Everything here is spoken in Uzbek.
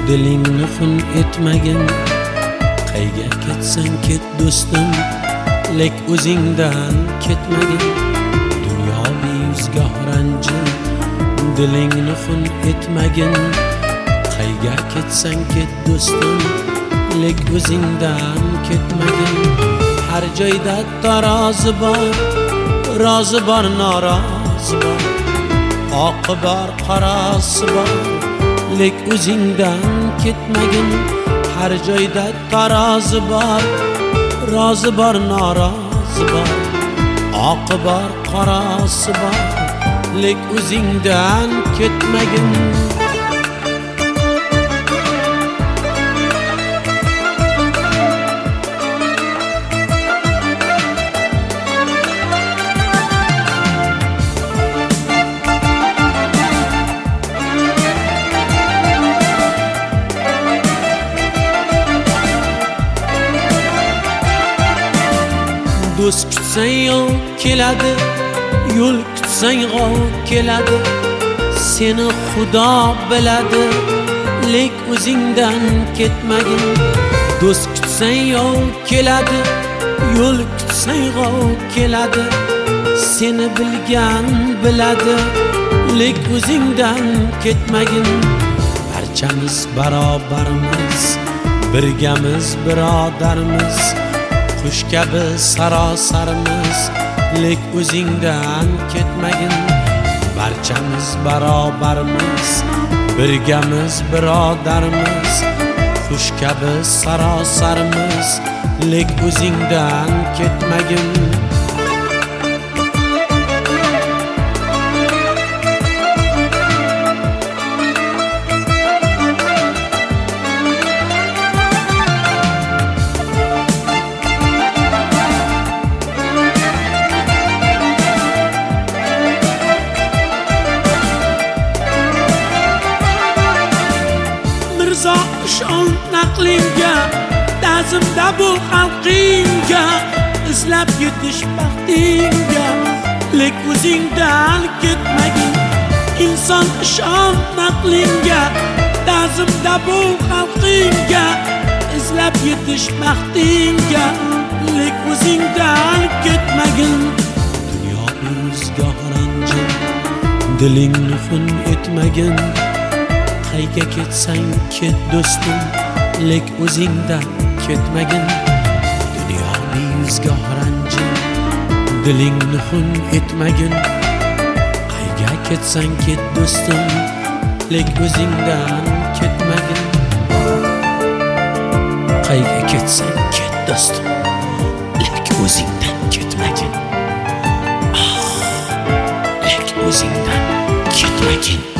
dilingni xun etmagin. Qayga ketsang ket do'stim, lek o'zingdan ketmagin. Dunyo beyuzgoh ranji, dilingni xun etmagin. Qayga ketsang ket do'stim, lek o'zingdan ketmagin. Har joyda tarozi bor, rozi bor, norozi bor, oqi bor, qorasi bor, lek o'zingdan ketmagin. Har joyda tarozi bor, rozi bor, norozi bor, oqi bor, qorasi bor, lek o'zingdan ketmagin. Do'st kutsang yov keladi, yo'l kutsang g'ov keladi. Seni Xudo biladi, lek o'zingdan ketmagin. Do'st kutsang yov keladi, yo'l kutsang g'ov keladi. Seni bilgan biladi, lek o'zingdan ketmagin. Barchamiz barobarmiz, birgamiz, birodarmiz. Qush kabi sarosarmiz, lek o'zingdan ketmagin. Barchamiz barobarmiz, birgamiz, birodarmiz. Qush kabi sarosarmiz, lek o'zingdan ketmagin. Ishon naqlinga, ta'zimda bo'l xalqingga, izlab yetish baxtingga, lek o'zingdan ketmagin. Inson ishon naqlinga, ta'zimda bo'l xalqingga, izlab yetish baxtingga, lek o'zingdan ketmagin. Dunyo beyuzgoh ranji, dilingni xun etmagin. Qayga ketsang ket do'stim, lek o'zingdan ketmagin. Dunyo beyuzgoh ranji, dilingni xun etmagin. Qayga ketsang ket do'stim, lek o'zingdan ketmagin. Qayga ketsang ket do'stim, lek o'zingdan ketmagin. Lek o'zingdan ketmagin.